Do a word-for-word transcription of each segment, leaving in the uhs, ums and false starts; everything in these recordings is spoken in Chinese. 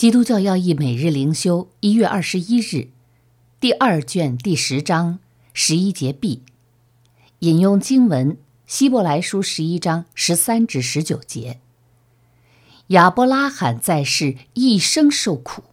基督教要义每日灵修一月二十一日，第二卷第十章十一节 B， 引用经文希伯来书十一章十三至十九节。亚伯拉罕在世一生受苦。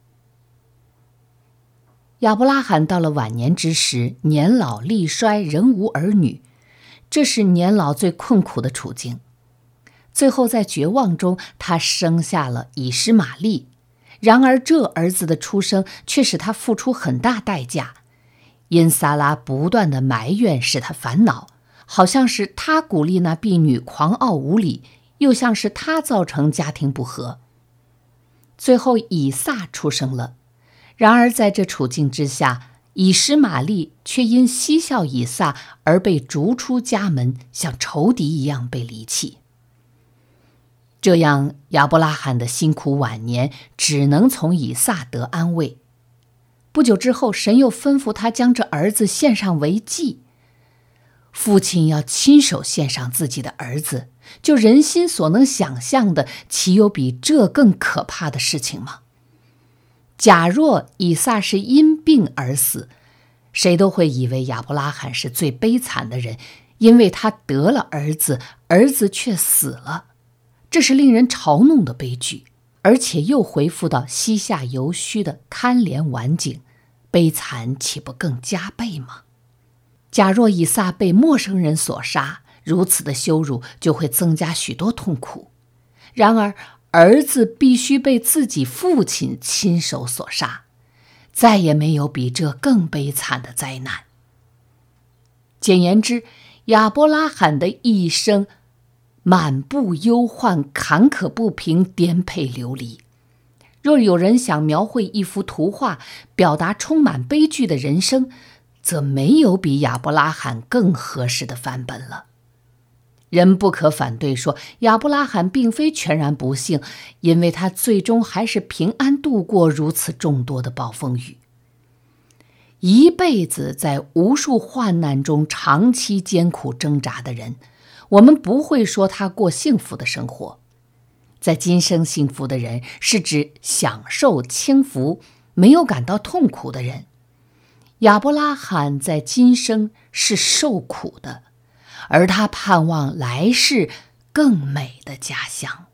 亚伯拉罕到了晚年之时，年老力衰，仍无儿女，这是年老最困苦的处境。最后在绝望中，他生下了以实玛利。然而这儿子的出生却使他付出很大代价，因撒拉不断的埋怨使他烦恼，好像是他鼓励那婢女狂傲无礼，又像是他造成家庭不和。最后以撒出生了，然而在这处境之下，以实玛利却因嬉笑以撒而被逐出家门，像仇敌一样被离弃。这样亚伯拉罕的辛苦晚年只能从以撒得安慰。不久之后，神又吩咐他将这儿子献上为祭。父亲要亲手献上自己的儿子，就人心所能想象的，岂有比这更可怕的事情吗？假若以撒是因病而死，谁都会以为亚伯拉罕是最悲惨的人，因为他得了儿子，儿子却死了。这是令人嘲弄的悲剧，而且又回复到膝下犹须的堪怜晚景，悲惨岂不更加倍吗？假若以撒被陌生人所杀，如此的羞辱就会增加许多痛苦。然而儿子必须被自己父亲亲手所杀，再也没有比这更悲惨的灾难。简言之，亚伯拉罕的一生满布忧患，坎坷不平，颠沛流离。若有人想描绘一幅图画，表达充满悲剧的人生，则没有比亚伯拉罕更合适的范本了。人不可反对说，亚伯拉罕并非全然不幸，因为他最终还是平安度过如此众多的暴风雨。一辈子在无数患难中长期艰苦挣扎的人，我们不会说他过幸福的生活。在今生幸福的人，是指享受轻福，没有感到痛苦的人。亚伯拉罕在今生是受苦的，而他盼望来世更美的家乡。